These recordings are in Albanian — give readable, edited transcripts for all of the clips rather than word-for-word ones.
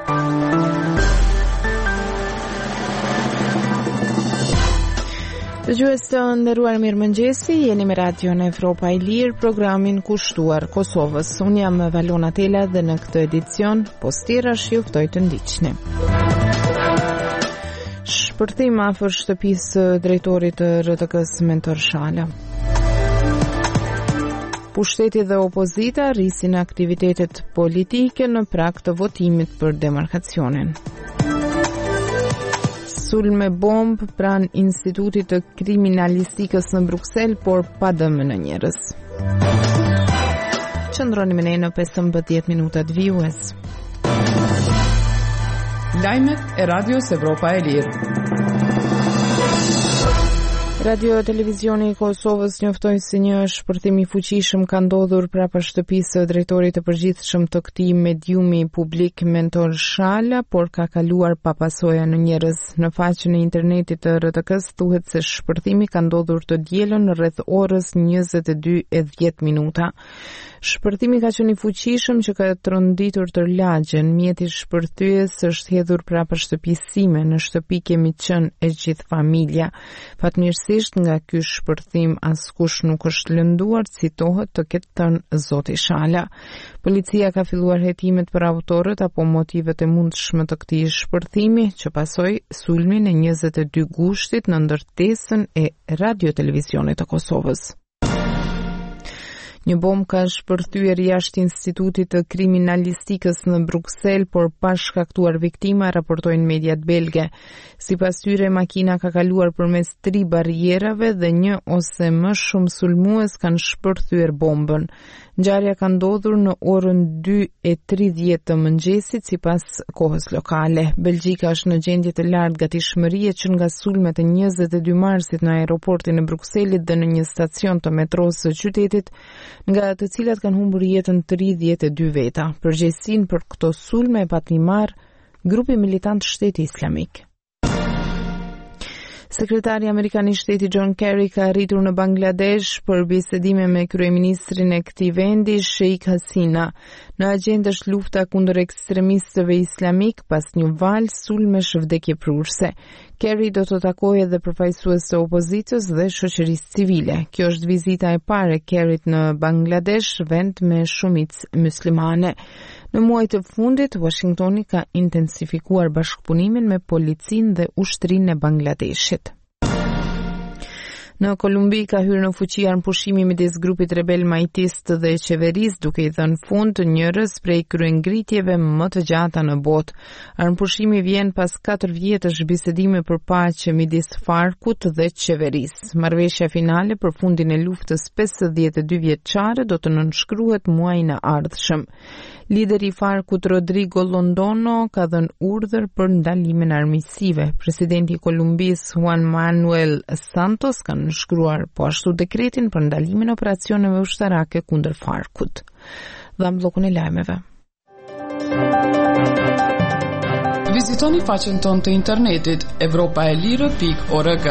Dëgjues të nderuar, mirëmëngjesi, jeni me radion Evropa e Lirë, programin kushtuar Kosovës. Unë jam Valona Tela dhe në këtë edicion, postirash ju ftoj të ndiqni. Shpërthim afër shtëpisë drejtorit të RTK-s Mentor Shala. Pushteti dhe opozita rrisin aktivitetet politike në prag të votimit për demarkacionin. Sulme bomb pranë Institutit të Kriminalistikës në Bruksel, por pa dëm në njerëz. Qëndroni me ne në 15 minutat vijues. Lajmet e Radios Evropa e Lirë. Radio Televizioni i Kosovës njoftoi se një shpërthim i fuqishëm ka ndodhur prapa shtëpisë së drejtorit të përgjithshëm të këtij mediumi publik Mentor Shala, por ka kaluar pa pasoja në njerëz. Në faqen e internetit të RTK-s thuhet se shpërthimi ka ndodhur të dielën rreth orës 22:10. Shpërthimi ka qenë i fuqishëm që ka tronditur tërlagjen. Mjeti shpërthyes është hedhur prapa shtëpisë sime. Në shtëpi kemi qenë e gjithë familja. Fatmirësisht nga ky shpërthim askush nuk është lënduar, citohet të ketë thënë zoti Shala. Policia ka filluar hetimet për autorët apo motivet e mundshme të këtij shpërthimi, që pasoi sulmin e 22 gushtit në ndërtesën e Radio Televizionit të Kosovës. Një bombë ka shpërthyer jashtë Institutit të Kriminalistikës në Bruksel, por pa shkaktuar viktima, raportojnë mediat belge. Sipas tyre, makina ka kaluar përmes 3 barrierave dhe një ose më shumë sulmues kanë shpërthyer bombën. Ngjarja ka ndodhur në orën 2:30 të mëngjesit sipas kohës lokale. Belgjika është në gjendje të lartë gatishmërie që nga sulmet e 22 marsit në aeroportin e Brukselit dhe në një stacion të metrosë së qytetit, nga të cilat kanë humbur jetën 32 veta. Përgjegjësinë për këto sulme e pati marrë grupi militant Shteti Islamik. Sekretari Amerikan i Shtetit John Kerry ka arritur në Bangladesh për bisedime me kryeministrin e këtij vendi, Sheikh Hasina. Në agjendë është lufta kundër ekstremistëve islamik pas një val sulmesh vdekjeprurse. Kerry do të takojë edhe përfaqësues të opozitës dhe shoqërisë civile. Kjo është vizita e parë e Kerryt në Bangladesh, vend me shumicë muslimane. Në muajt e fundit, Washingtoni ka intensifikuar bashkëpunimin me policinë dhe ushtrinë e Bangladeshit. Në Kolumbi ka hyrë në fuqi armëpushimi midis grupit rebel majtist dhe qeverisë, duke i dhënë fund njërës prej kryengritjeve më të gjata në botë. Armëpushimi vjen pas 4 vjetësh bisedime për paqe midis Farkut dhe qeverisë. Marrëveshja finale për fundin e luftës 52 vjeçare do të nënshkruhet muajin e ardhshëm. Lideri i Farkut Rodrigo Londono ka dhënë urdhër për ndalimin armiqësive. Presidenti i Kolumbisë Juan Manuel Santos ka nënshkruar po ashtu dekretin për ndalimin e operacioneve ushtarake kundër Farkut. Dham bllokun e lajmeve. Vizitoni faqen tonë të internetit evropaelire.org.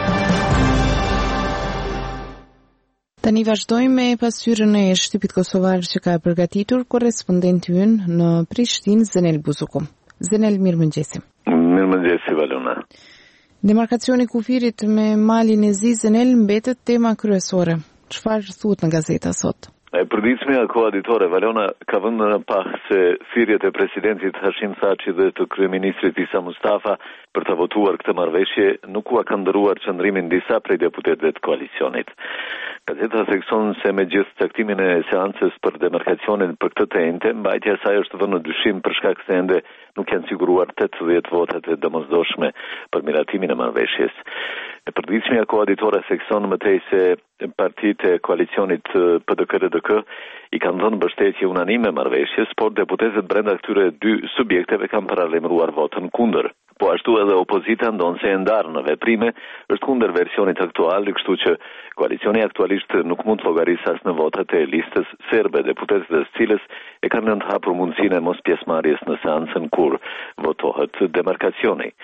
Tani vazhdojmë me pasqyrën e shtypit kosovar që ka përgatitur korrespondenti ynë në Prishtinë, Zenel Buzuku. Zenel, mirëmëngjesi. Mirëmëngjesi, Valona. Demarkacioni kufirit me malin e Zi, Zenel, mbetet tema kryesore. Çfarë thuhet në gazeta sot? Përditshmja koaditore, Valona, ka vënë pas se thirrjet e presidentit Hashim Thaçi dhe të kryeministrit Isa Mustafa për të votuar këtë marrëveshje nuk u ka ndëruar qëndrimin disa prej deputetëve të koalicionit. Gazeta thekson se me gjithë caktimin e seancës për demarkacionin për këtë të ente, mbajtja e saj është vënë në dyshim për shkak se ende nuk janë siguruar 80 votat e domosdoshme për miratimin e marrëveshjes. E përditshmja koaditore thekson më tej se partitë e koalicionit PDK-RDK i kanë dhënë mbështetje unanime marrëveshjes, por deputetët brenda këtyre dy subjekteve kanë paralajmëruar votën kundër. Po ashtu edhe opozita ndonse e ndarë në veprime është kundër versionit aktual, kështu që koalicioni aktualisht nuk mund të llogarisë as në votat e listës serbe, deputetëve të cilës e kanë lënë të hapur mundësinë e mos pjesëmarrjes në seancën kur votohet demarkacioni.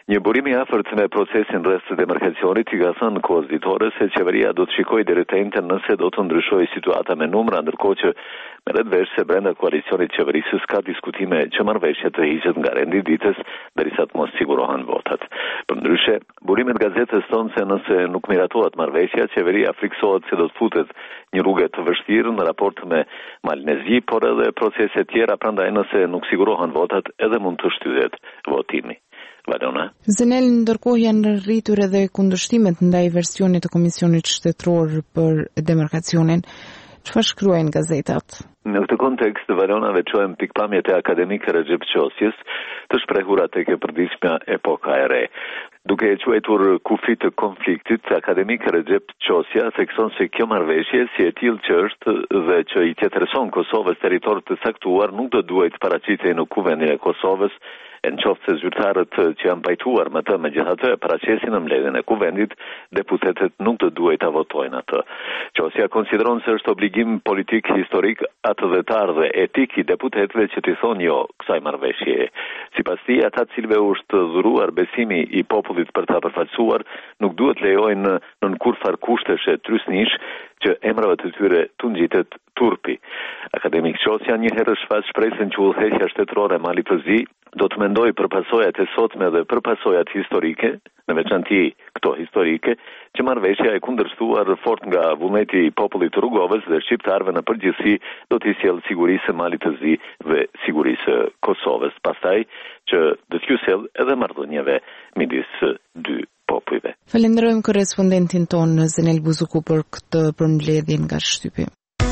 Një burim i afërt me procesin rreth demarkacionit i ka thënë kohës ditore se qeveria do të shikojë deri te ende nëse do të ndryshojë situata me numra, ndërkohë që merret vesh se brenda koalicionit qeverisës ka diskutime që marrëveshja të hiqet nga rendi ditës derisa të mos sigurohen votat. Përndryshe, burimet gazetës thonë se nëse nuk miratohet marrëveshja, qeveria friksohet se do të futet një rrugë të vështirë në raport me Malnezi, por edhe procese tjera, prandaj nëse nuk sigurohen votat, edhe mund të shtyhet votimi. Valona. Zenel, ndërkohë janë rritur edhe kundërshtimet ndaj versionit të Komisionit Shtetëror për demarkacionin. Çfarë shkruajnë gazetat? Në këtë kontekst, Valona veçohem pikpamjet e akademik Recep Qosjes të shprehura tek e përditshmja Epoka e Re. Duke e quajtur kufit të konfliktit, akademik Recep Qosja thekson se kjo marrëveshje si e tillë që është dhe që i tjetërson Kosovës territor të caktuar nuk do duhet paraqitej në kuvendin e Kosovës, në qoftë se zyrtarët që janë pajtuar me të megjithatë paraqesin në mbledhjen e kuvendit, deputetët nuk do duhet ta votojnë atë. Qosja konsideron se është obligim politik historik atëdhetar dhe etik i deputetëve që t'i thonë jo kësaj marrëveshje. Sipas tij, ata të cilëve është dhuruar besimi i popullit për ta përfaqësuar, nuk duhet lejojnë në kurfar kushtesh e trysnish që emrave të tyre të ngjitet turpi. Akademik Qosja një herë shfaq shpresën që udhëheqja shtetërore Malit të Zi do të mendoj për pasojat e sotme dhe për pasojat historike, në veçanti këto historike, që marrëveshja e kundërshtuar fort nga vullneti i popullit të Rrugovës dhe shqiptarëve në përgjithësi do t'i sjellë sigurisë së Malit të Zi dhe sigurisë së Kosovës, pastaj që do t'ju sjellë edhe marrëdhënieve midis dy popujve. Falenderojmë korrespondentin ton Zenel Buzuku për këtë përmbledhje nga shtypi.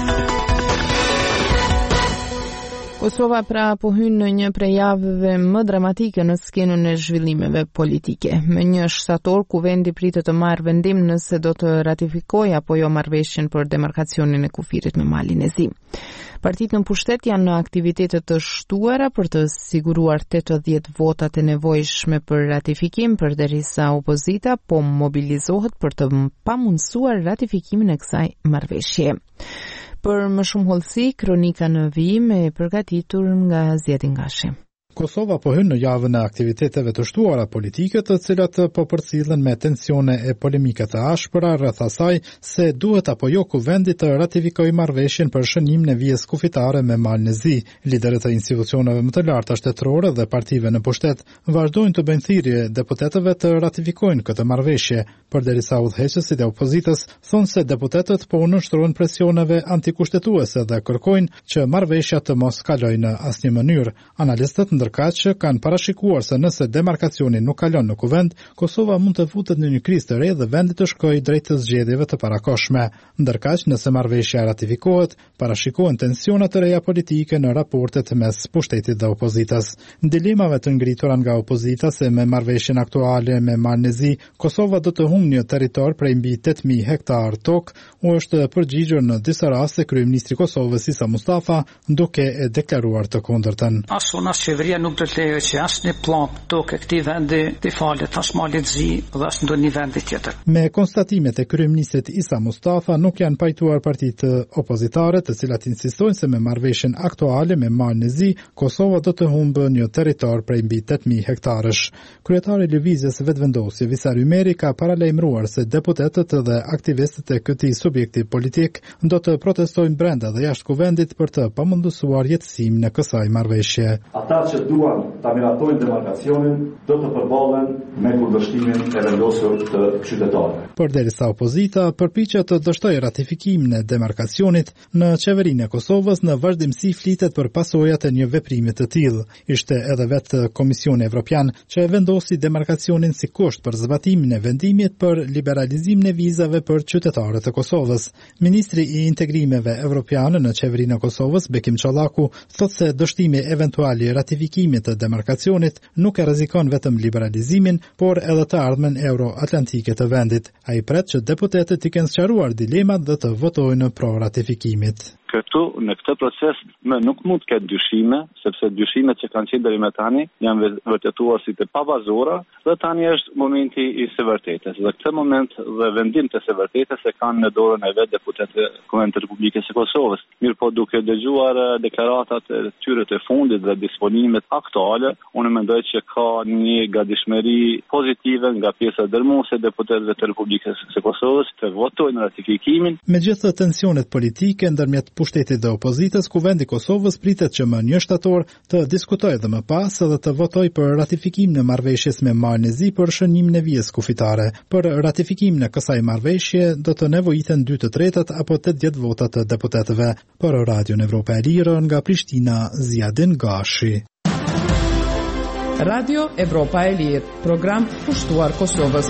Kosova pra po hyn në një prej javëve më dramatike në skenën e zhvillimeve politike. Me 1 shtator, kuvendi pritet të marrë vendim nëse do të ratifikojë apo jo marrëveshjen për demarkacionin e kufirit me Malin e Zi. Partitë në pushtet janë në aktivitete të shtuara për të siguruar 80 votat e nevojshme për ratifikim, përderisa opozita po mobilizohet për të pamundsuar ratifikimin e kësaj marrëveshje. Për më shumë hollësi, kronika në vijim e përgatitur nga Zjedin Gashi. Kosova po hyn në javën e aktiviteteve të shtuara politike, të cilat po përcillen me tensione e polemike të ashpra rreth asaj se duhet apo jo kuvendi të ratifikojë marrëveshjen për shënimin e vijës kufitare me Malin e Zi. Liderët e institucioneve më të larta shtetërore dhe partive në pushtet vazhdojnë të bëjnë thirrje deputetëve të ratifikojnë këtë marrëveshje, përderisa udhëheqësit e opozitës thonë se deputetët po nënshtrojnë presioneve antikushtetuese dhe kërkojnë që marrëveshja të mos kalojë në asnjë mënyrë. Analistët ndërkaq që kanë parashikuar se nëse demarkacioni nuk kalon në kuvend, Kosova mund të futet në një krizë të re dhe vendi të shkojë drejt të zgjedhjeve të parakohshme. Ndërkaq, nëse marrëveshja ratifikohet, parashikohen tensione të reja politike në raportet mes pushtetit dhe opozitës. Dilemave të ngritura nga opozita se me marrëveshjen aktuale me Malin e Zi, Kosova do të humbë një territor prej mbi 8000 hektar tokë, u është përgjigjur në disa raste kryeministri i Kosovës Isa Mustafa, duke e deklaruar të kundërtën. Qeveria nuk do të lejojë që asnjë plan tokë këtij vendi të falet as Malit Zi dhe as ndonjë vendi tjetër. Me konstatimet e kryeministrit Isa Mustafa nuk janë pajtuar partitë opozitare, të cilat insistojnë se me marrëveshjen aktuale me Malin e Zi, Kosova do të humbë një territor prej mbi 8000 hektarësh. Kryetari i lëvizjes Vetvendosje Visar Ymeri ka paralajmëruar se deputetët dhe aktivistët e këtij subjekti politik do të protestojnë brenda dhe jashtë kuvendit për të pamundësuar jetësimin e kësaj marrëveshje. Ata që duan ta miratojnë demarkacionin do të përballen me kundërshtimin e vendosur të qytetarëve. Përderisa opozita përpiqet të dështojë ratifikimin e demarkacionit, në qeverinë e Kosovës në vazhdimsi flitet për pasojat e një veprimi të tillë. Ishte edhe vetë Komisioni Evropian që vendosi demarkacionin si kusht për zbatimin e vendimit për liberalizimin e vizave për qytetarët e Kosovës. Ministri i Integrimeve Evropiane në qeverinë e Kosovës, Bekim Çollaku, thotë se dështimi eventual i ratifikimit të demarkacionit nuk e rrezikon vetëm liberalizimin, por edhe të ardhmen euro-atlantike të vendit. Ai pret që deputetët i kenë sqaruar dilemat dhe të votojnë pro ratifikimit. në këtë proces nuk mund të ketë dyshime, sepse dyshimet që kanë qenë deri më tani janë vërtetuar si të pabazora dhe tani është momenti i së vërtetës. Dhe këtë moment dhe vendim të së vërtetës e kanë në dorën e vet deputetëve të Komentit të Republikës së Kosovës. Mirë po duke dëgjuar deklaratat e tyre të fundit dhe disponimet aktuale, unë mendoj që ka një gatishmëri pozitive nga pjesa dërmuese e deputetëve të Republikës së Kosovës të votojnë ratifikimin. Megjithëse tensionet politike ndërmjet pushtetit dhe opozitës, Kuvendi i Kosovës pritet që më 1 shtator të diskutojë dhe më pas edhe të votojë për ratifikimin e marrëveshjes me Malin e Zi për shënimin e vijës kufitare. Për ratifikimin e kësaj marrëveshje do të nevojiten 2/3 apo 80 vota të deputetëve. Për Radion Evropa e Lirë nga Prishtina, Ziadin Gashi. Radio Evropa e Lirë, program pushtuar Kosovës.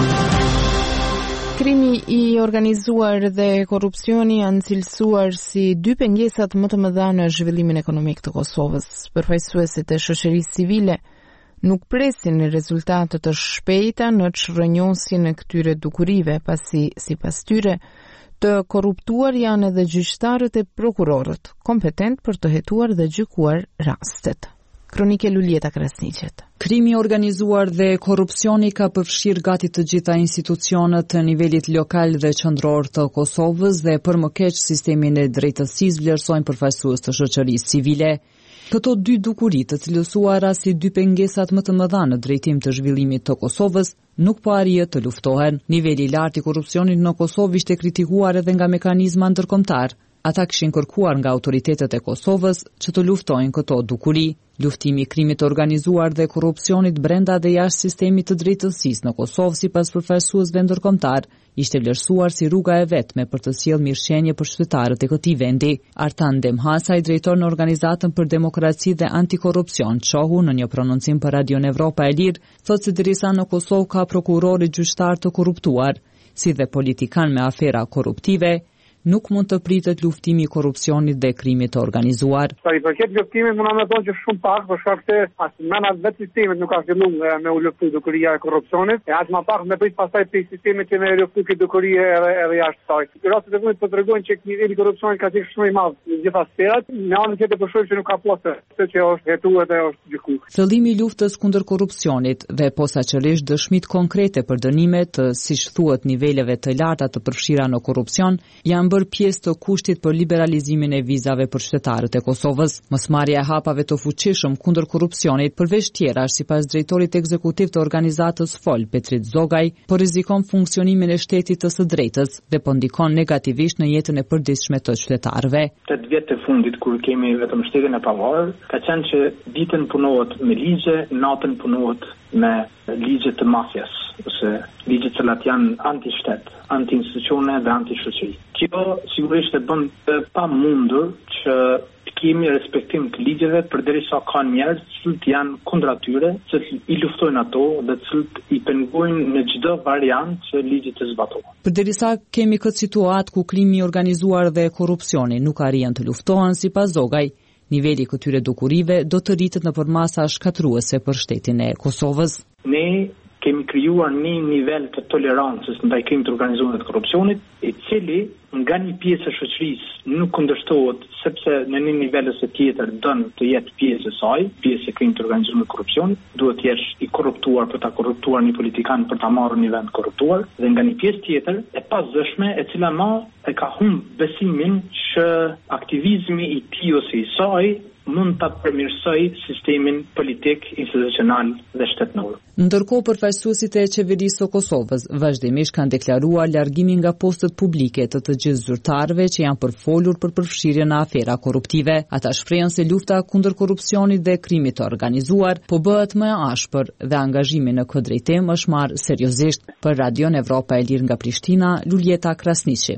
Krimi i organizuar dhe korrupsioni janë cilësuar si 2 pengesat më të mëdha në zhvillimin ekonomik të Kosovës. Përfaqësuesit e shoqërisë civile nuk presin rezultate të shpejta në çrrënjosjen e këtyre dukurive, pasi sipas tyre të korruptuar janë edhe gjyqtarët e prokurorët, kompetent për të hetuar dhe gjykuar rastet. Kronike Luljeta Krasniqet. Krimi organizuar dhe korrupsioni ka përfshirë gati të gjitha institucionet të nivelit lokal dhe qendror të Kosovës dhe për më keq sistemin e drejtësisë vlerësojnë përfaqësues të shoqërisë civile. Këto 2 dukuri të cilësuara si 2 pengesat më të mëdha në drejtim të zhvillimit të Kosovës nuk po arrihet të luftohen. Niveli i lartë i korrupsionit në Kosovë ishte kritikuar edhe nga mekanizma ndërkombëtar. Ata kishin kërkuar nga autoritetet e Kosovës që të luftojnë këto dukuri. Luftimi i krimit të organizuar dhe korrupsionit brenda dhe jashtë sistemit të drejtësisë në Kosovë sipas përfaqësuesve ndërkombëtar ishte vlerësuar si rruga e vetme për të sjellë mirëqenie për qytetarët e këtij vendi. Artan Demhasaj, drejtor në Organizatën për Demokraci dhe Antikorrupsion, qohu në një prononcim për Radion Evropa e Lirë, thotë se derisa në Kosovë ka prokurorë gjyqtar të korruptuar, si dhe politikan me afera korruptive, nuk mund të pritet luftimi i korrupsionit dhe krimit të organizuar. Sa i përket luftimit, mund të thonë që shumë pak, për shkak se as nëna vetë sistemet nuk ka filluar me u luftu dukuria e korrupsionit, e as më pak me prit pastaj pe sistemet që me luftu këtë dukurie edhe jashtë saj. Rastet e fundit po tregojnë që niveli i korrupsionit ka qenë shumë i madh në gjitha sferat, në anën tjetër po shohim që nuk ka plotë, se që është hetuar dhe është gjykuar. Fillimi i luftës kundër korrupsionit dhe posaçërisht dëshmitë konkrete për dënime të, siç thuhet, niveleve të larta të përfshira në korrupsion janë bërë pjesë të kushtit për liberalizimin e vizave për qytetarët e Kosovës. Mosmarrja e hapave të fuqishëm kundër korrupsionit, përveç tjerash, sipas drejtorit ekzekutiv të organizatës FOL, Petrit Zogaj, po rrezikon funksionimin e shtetit të së drejtës dhe po ndikon negativisht në jetën e përditshme të qytetarëve. 8 vjet të fundit kur kemi vetëm shtetin e pavarur, ka qenë që ditën punohet me ligje, natën punohet me ligje të mafjas, ose ligje të cilat janë anti-shtet, anti-institucione dhe anti-shoqëri. Kjo sigurisht e bën të pamundur që të kemi respektim të ligjeve përderisa ka njerëz që janë kundër atyre, që i luftojnë ato dhe që i pengojnë në çdo variant që ligji të zbatohet. Përderisa kemi këtë situatë ku krimi i organizuar dhe korrupsioni nuk arrin të luftohen, sipas Zogaj, niveli i këtyre dukurive do të rritet nëpër masa shkatruese për shtetin e Kosovës. Ne kemi krijuar një nivel të tolerancës ndaj krimit të organizuar dhe të korrupsionit, i cili nga një pjesë e shoqërisë nuk kundërshtohet, sepse në një nivel ose tjetër don të jetë pjesë e saj, pjesë e krimit të organizuar dhe korrupsionit, duhet të jesh i korruptuar për ta korruptuar një politikan për ta marrë një vend korruptuar, dhe nga një pjesë tjetër e pazëshme e cila më e ka humbë besimin që aktivizmi i tij ose i saj mund ta përmirësoj sistemin politik, institucional dhe shtetëror. Ndërkohë, përfaqësuesit e qeverisë së Kosovës vazhdimisht kanë deklaruar largimin nga postet publike të të gjithë zyrtarëve që janë përfolur për përfshirjen në afera korruptive. Ata shprehen se lufta kundër korrupsionit dhe krimit të organizuar po bëhet më e ashpër dhe angazhimi në këtë drejtim është marrë seriozisht. Për Radion Evropa e Lirë nga Prishtina, Luljeta Krasniqi.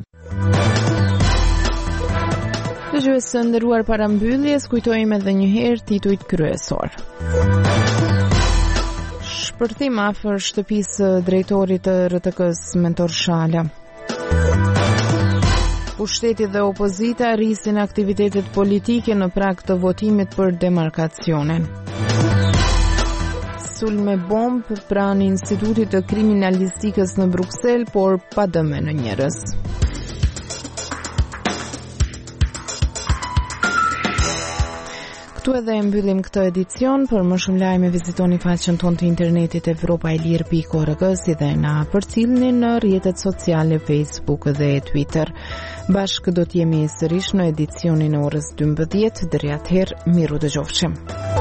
Dëgjues të nderuar, para mbylljes kujtojmë edhe një herë titujt kryesor. Shpërthim afër shtëpisë drejtorit të RTK-s Mentor Shala. Pushteti dhe opozita rrisin aktivitetet politike në prag të votimit për demarkacionin. Sulm me bombë pranë Institutit të Kriminalistikës në Bruksel, por pa dëme në njerëz. Tu edhe mbyllim këtë edicion. Për më shumë lajme vizitoni faqen tonë të internetit evropailir.org si dhe na përcillni në rrjetet sociale Facebook dhe Twitter. Bashkë do t'jemi sërish në edicionin e orës 12. Deri atëherë, miru dëgjofshim.